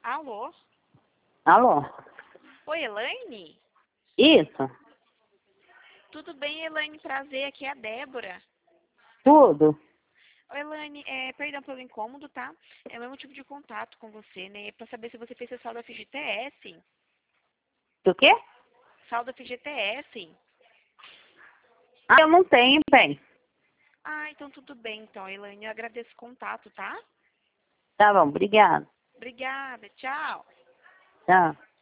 Alô? Alô? Oi, Elaine? Isso? Tudo bem, Elaine? Prazer, aqui é a Débora. Tudo? Oi, Elaine, perdão pelo incômodo, tá? É o meu motivo de contato com você, né? Pra saber se você fez seu saldo FGTS. Do quê? Saldo FGTS. Ah, eu não tenho, bem. Ah, então tudo bem, então, Elaine. Eu agradeço o contato, tá? Tá bom, obrigada. Obrigada, tchau. Tchau.